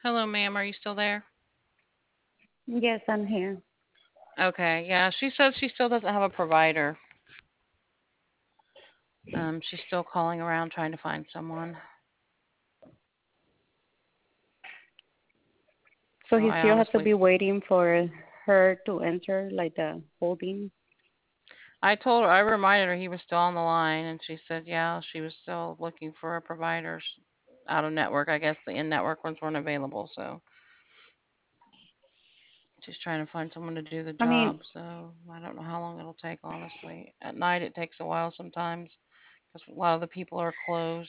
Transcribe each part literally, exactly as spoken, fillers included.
Hello, ma'am. Are you still there? Yes, I'm here. Okay. Yeah, she says she still doesn't have a provider. Um, she's still calling around trying to find someone. So So he I still has to honestly, be waiting for her to enter, like the holding. I told her, I reminded her he was still on the line, and she said, yeah, she was still looking for a provider s- out of network. I guess the in-network ones weren't available, so she's trying to find someone to do the I mean, job. So I don't know how long it'll take, honestly. At night, it takes a while sometimes because a lot of the people are closed.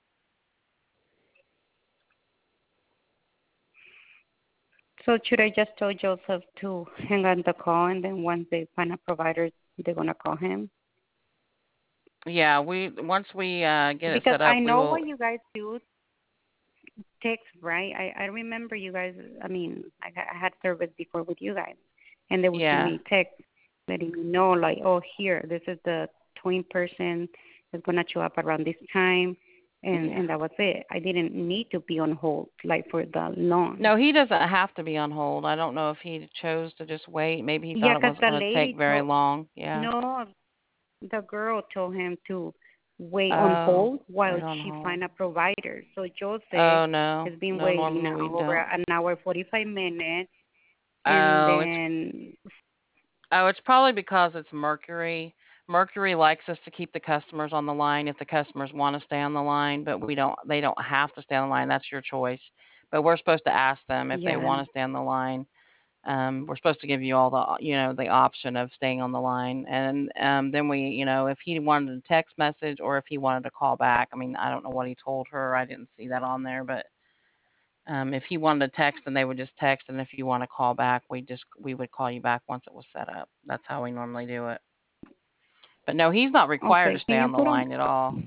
so should I just tell Joseph to hang on the call, and then once they find a provider, they're gonna call him? Yeah, we once we uh, get it Because set I up, we know will. what you guys do, text, right? I I remember you guys. I mean, I, I had service before with you guys, and they would send Yeah, me text letting me know, like, oh, here, this is the twin person that's gonna show up around this time, and yeah. and that was it. I didn't need to be on hold like for that long. No, he doesn't have to be on hold. I don't know if he chose to just wait. Maybe he thought Yeah, it 'cause wasn't the going to take lady very told long. Yeah. no, the girl told him to wait on Oh, hold while wait on she hold. find a provider. So Jose Oh no, has been no. waiting Normally now we over don't. an hour forty five minutes, and Oh, it's then oh, it's probably because it's Mercury. Mercury likes us to keep the customers on the line if the customers want to stay on the line, but we don't. They don't have to stay on the line. That's your choice. But we're supposed to ask them if they yeah. want to stay on the line. Um, we're supposed to give you all the, you know, the option of staying on the line, and um, then we, you know, if he wanted a text message or if he wanted to call back. I mean, I don't know what he told her. I didn't see that on there, but um, if he wanted to text, then they would just text, and if you want to call back, we just we would call you back once it was set up. That's how we normally do it. But no, he's not required to Okay, stay can you on the put on? line at all.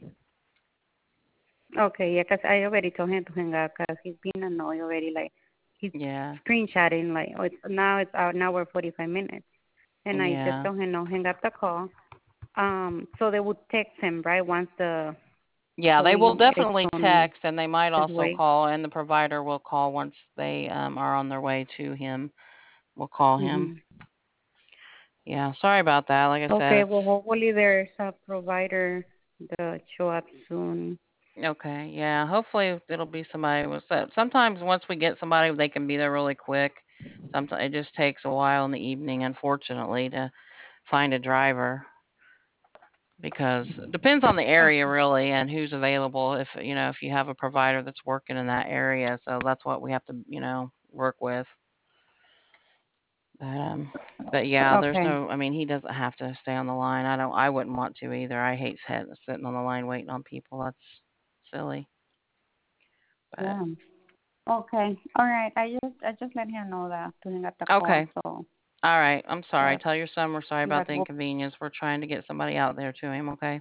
Okay, yeah, 'cause I already told him to hang up 'cause he's been annoyed already. Like he's Yeah, screenshotting like, oh, it's now it's an hour forty five minutes, and I just yeah, told him no, hang up the call. Um, so they would text him right once the yeah. They will going it's definitely on text, and they might his also way. call, and the provider will call once they um, are on their way to him. We'll call him. Mhm. Yeah, sorry about that. Like I said, Okay, it's well, hopefully there's a provider that show up soon. okay. Yeah, hopefully it'll be somebody with that. Sometimes once we get somebody, they can be there really quick. Sometimes it just takes a while in the evening, unfortunately, to find a driver because it depends on the area Okay. really and who's available. If you know if you have a provider that's working in that area, so that's what we have to you know work with. But um, but yeah, there's Okay. no. I mean, he doesn't have to stay on the line. I don't. I wouldn't want to either. I hate sit- sitting on the line waiting on people. That's silly. But Yeah. Okay. All right. I just I just let him know that to hang up the call. okay. So All right. I'm sorry. that Tell your son we're sorry about that the will. inconvenience. We're trying to get somebody out there to him. Okay.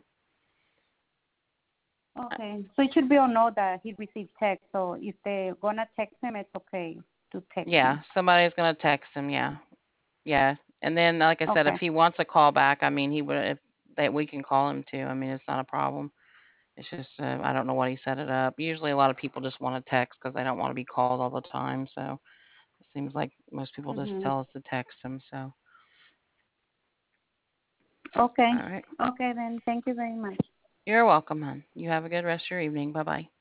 Uh, Okay. So it should be on know that he received text. So if they're gonna text him, it's okay to text Yeah. him. Somebody's gonna text him. Yeah. Yeah. And then, like I said, if Okay. he wants a call back, I mean, he would. If that we can call him too. I mean, it's not a problem. It's just uh, I don't know what he set it up. Usually, a lot of people just want to text because they don't want to be called all the time. So it seems like most people just Mhm. tell us to text them. So Okay. all right. Okay then. Thank you very much. You're welcome, hon. You have a good rest of your evening. Bye bye.